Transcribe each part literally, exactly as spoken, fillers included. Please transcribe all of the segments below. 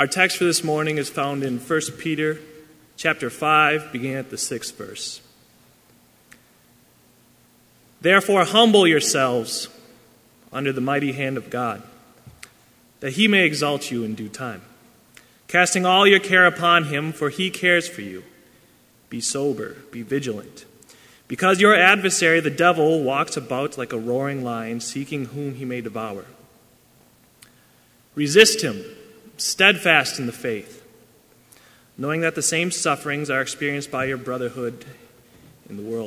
Our text for this morning is found in First Peter chapter five, beginning at the sixth verse. Therefore, humble yourselves under the mighty hand of God, that he may exalt you in due time, casting all your care upon him, for he cares for you. Be sober, be vigilant, because your adversary, the devil, walks about like a roaring lion, seeking whom he may devour. Resist him, steadfast in the faith, knowing that the same sufferings are experienced by your brotherhood in the world.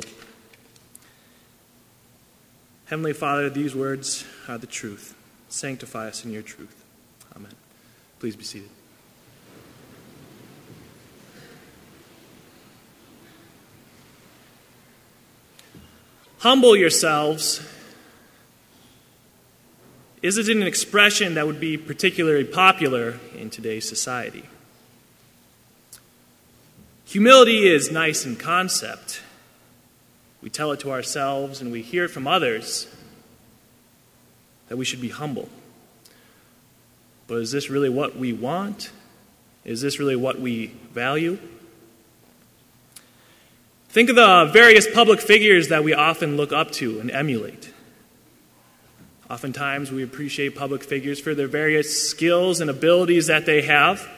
Heavenly Father, these words are the truth. Sanctify us in your truth. Amen. Please be seated. Humble yourselves isn't an expression that would be particularly popular in today's society. Humility is nice in concept. We tell it to ourselves and we hear it from others that we should be humble. But is this really what we want? Is this really what we value? Think of the various public figures that we often look up to and emulate. Oftentimes we appreciate public figures for their various skills and abilities that they have.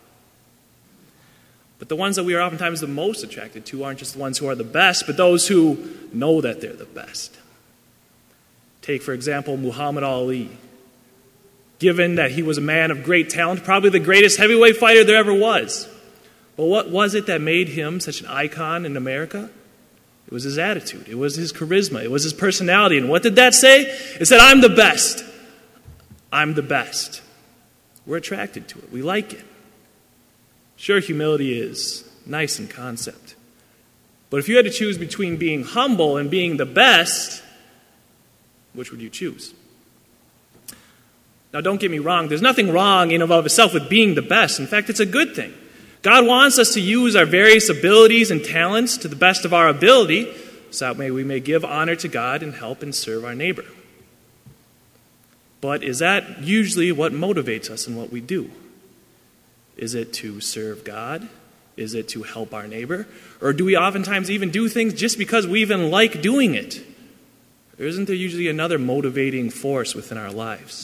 But the ones that we are oftentimes the most attracted to aren't just the ones who are the best, but those who know that they're the best. Take, for example, Muhammad Ali. Given that he was a man of great talent, probably the greatest heavyweight fighter there ever was. But what was it that made him such an icon in America? It was his attitude. It was his charisma. It was his personality. And what did that say? It said, I'm the best. I'm the best. We're attracted to it. We like it. Sure, humility is nice in concept. But if you had to choose between being humble and being the best, which would you choose? Now, don't get me wrong. There's nothing wrong in and of itself with being the best. In fact, it's a good thing. God wants us to use our various abilities and talents to the best of our ability, so that we may give honor to God and help and serve our neighbor. But is that usually what motivates us in what we do? Is it to serve God? Is it to help our neighbor? Or do we oftentimes even do things just because we even like doing it? Or isn't there usually another motivating force within our lives?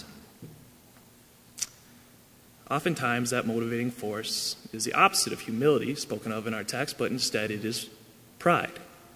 Oftentimes that motivating force is the opposite of humility, spoken of in our text, but instead it is pride.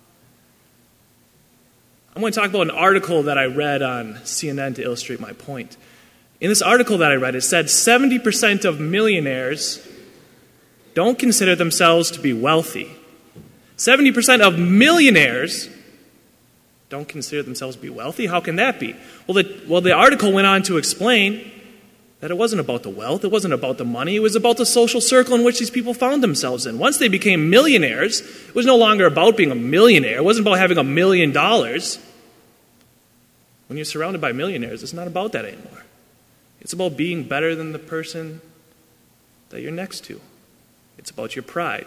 I'm going to talk about an article that I read on C N N to illustrate my point. In this article that I read, it said seventy percent of millionaires don't consider themselves to be wealthy. seventy percent of millionaires don't consider themselves to be wealthy. How can that be? Well, the, well, the article went on to explain that it wasn't about the wealth, it wasn't about the money, it was about the social circle in which these people found themselves in. Once they became millionaires, it was no longer about being a millionaire. It wasn't about having a million dollars. When you're surrounded by millionaires, it's not about that anymore. It's about being better than the person that you're next to. It's about your pride.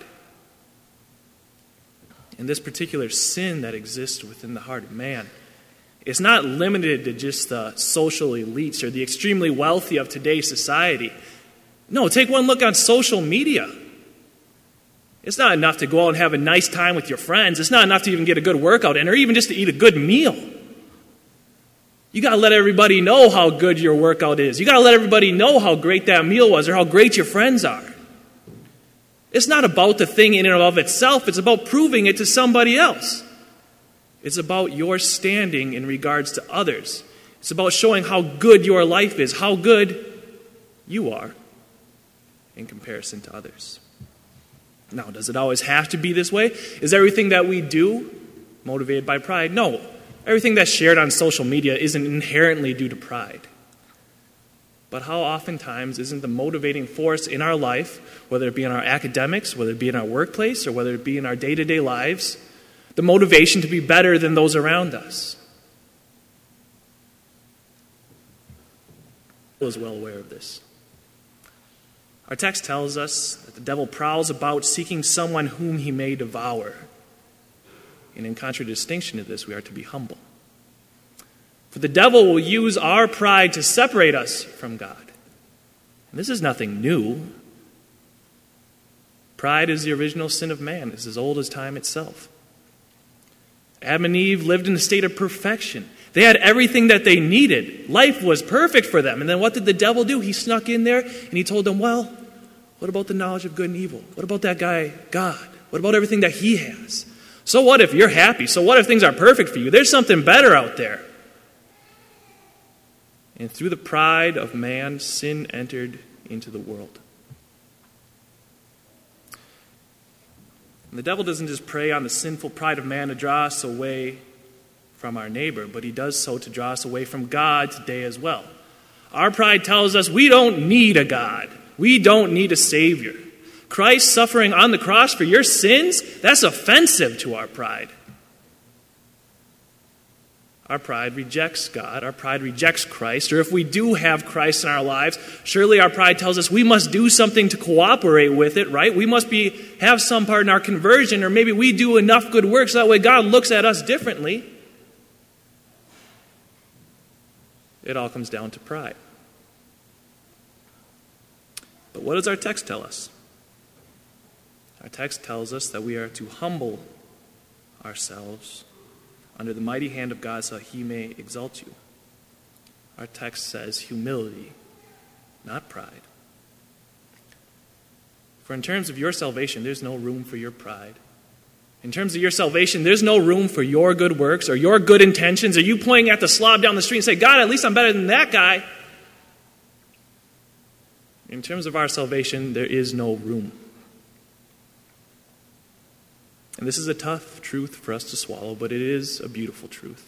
And this particular sin that exists within the heart of man, it's not limited to just the social elites or the extremely wealthy of today's society. No, take one look on social media. It's not enough to go out and have a nice time with your friends. It's not enough to even get a good workout in or even just to eat a good meal. You got to let everybody know how good your workout is. You got to let everybody know how great that meal was or how great your friends are. It's not about the thing in and of itself. It's about proving it to somebody else. It's about your standing in regards to others. It's about showing how good your life is, how good you are in comparison to others. Now, does it always have to be this way? Is everything that we do motivated by pride? No. Everything that's shared on social media isn't inherently due to pride. But how oftentimes isn't the motivating force in our life, whether it be in our academics, whether it be in our workplace, or whether it be in our day-to-day lives, the motivation to be better than those around us? I was well aware of this. Our text tells us that the devil prowls about seeking someone whom he may devour. And in contradistinction to this, we are to be humble. For the devil will use our pride to separate us from God. And this is nothing new. Pride is the original sin of man. It's as old as time itself. Adam and Eve lived in a state of perfection. They had everything that they needed. Life was perfect for them. And then what did the devil do? He snuck in there and he told them, well, what about the knowledge of good and evil? What about that guy, God? What about everything that he has? So what if you're happy? So what if things are perfect for you? There's something better out there. And through the pride of man, sin entered into the world. And the devil doesn't just prey on the sinful pride of man to draw us away from our neighbor, but he does so to draw us away from God today as well. Our pride tells us we don't need a God. We don't need a Savior. Christ suffering on the cross for your sins, that's offensive to our pride. Our pride rejects God. Our pride rejects Christ. Or if we do have Christ in our lives, surely our pride tells us we must do something to cooperate with it, right? We must be have some part in our conversion, or maybe we do enough good works so that way God looks at us differently. It all comes down to pride. But what does our text tell us? Our text tells us that we are to humble ourselves under the mighty hand of God so that he may exalt you. Our text says humility, not pride. For in terms of your salvation, there's no room for your pride. In terms of your salvation, there's no room for your good works or your good intentions or you pointing at the slob down the street and say, God, at least I'm better than that guy. In terms of our salvation, there is no room. And this is a tough truth for us to swallow, but it is a beautiful truth.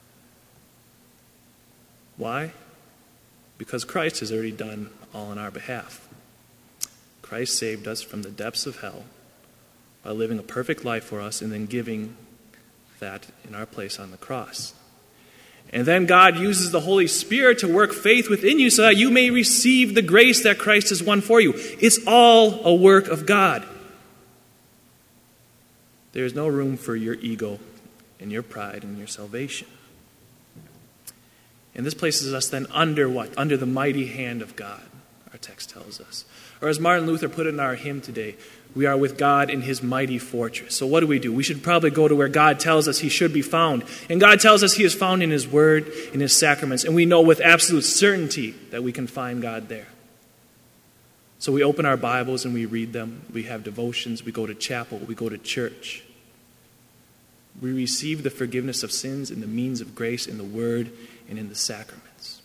Why? Because Christ has already done all on our behalf. Christ saved us from the depths of hell by living a perfect life for us and then giving that in our place on the cross. And then God uses the Holy Spirit to work faith within you so that you may receive the grace that Christ has won for you. It's all a work of God. There is no room for your ego and your pride and your salvation. And this places us then under what? Under the mighty hand of God, our text tells us. Or as Martin Luther put it in our hymn today, we are with God in his mighty fortress. So what do we do? We should probably go to where God tells us he should be found. And God tells us he is found in his word, in his sacraments. And we know with absolute certainty that we can find God there. So we open our Bibles and we read them. We have devotions. We go to chapel. We go to church. We receive the forgiveness of sins in the means of grace in the Word and in the sacraments.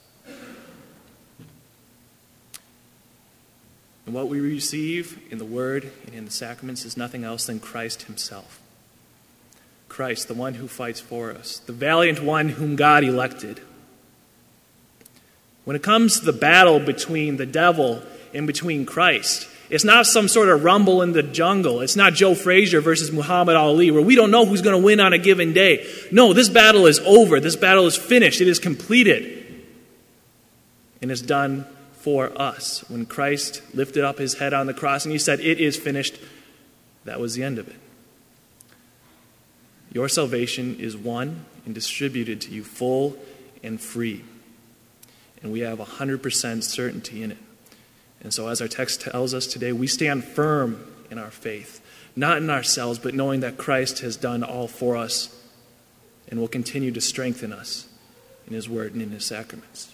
And what we receive in the Word and in the sacraments is nothing else than Christ himself. Christ, the one who fights for us, the valiant one whom God elected. When it comes to the battle between the devil and between Christ, it's not some sort of rumble in the jungle. It's not Joe Frazier versus Muhammad Ali where we don't know who's going to win on a given day. No, this battle is over. This battle is finished. It is completed. And it's done for us. When Christ lifted up his head on the cross and he said, "It is finished," that was the end of it. Your salvation is won and distributed to you full and free. And we have one hundred percent certainty in it. And so as our text tells us today, we stand firm in our faith, not in ourselves, but knowing that Christ has done all for us and will continue to strengthen us in his word and in his sacraments.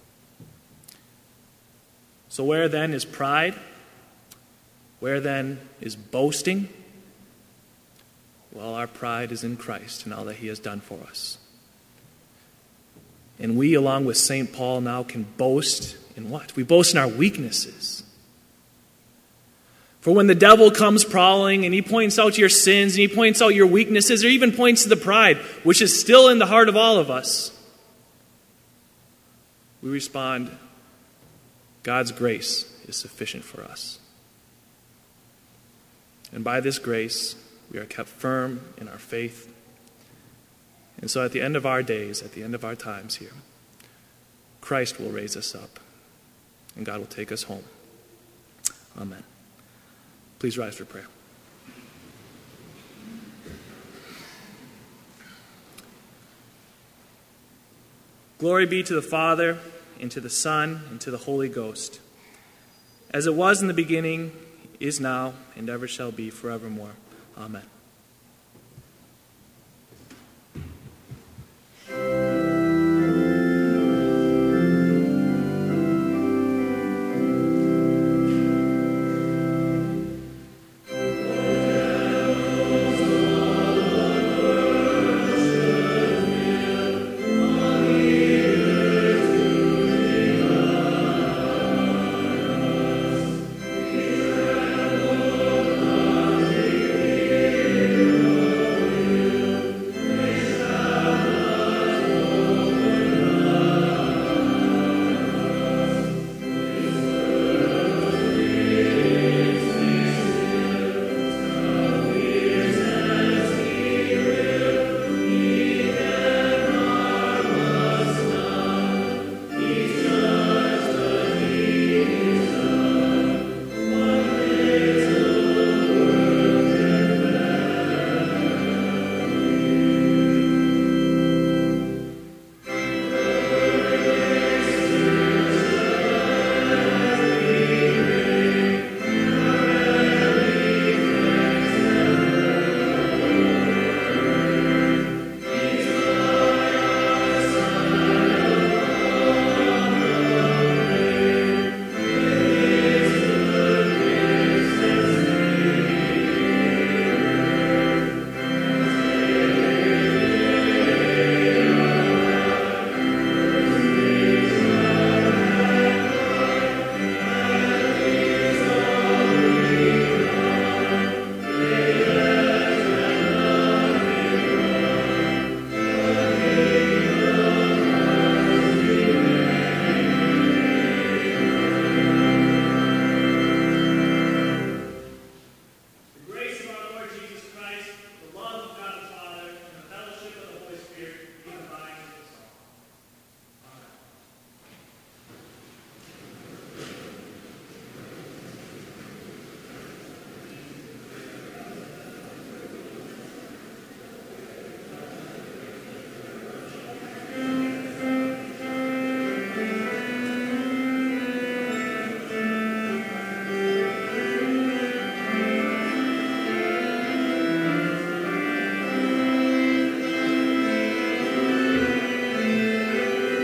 So where then is pride? Where then is boasting? Well, our pride is in Christ and all that he has done for us. And we, along with Saint Paul, now can boast in what? We boast in our weaknesses. For when the devil comes prowling and he points out your sins and he points out your weaknesses or even points to the pride, which is still in the heart of all of us, we respond, God's grace is sufficient for us. And by this grace, we are kept firm in our faith. And so at the end of our days, at the end of our times here, Christ will raise us up, and God will take us home. Amen. Please rise for prayer. Glory be to the Father, and to the Son, and to the Holy Ghost, as it was in the beginning, is now, and ever shall be forevermore. Amen.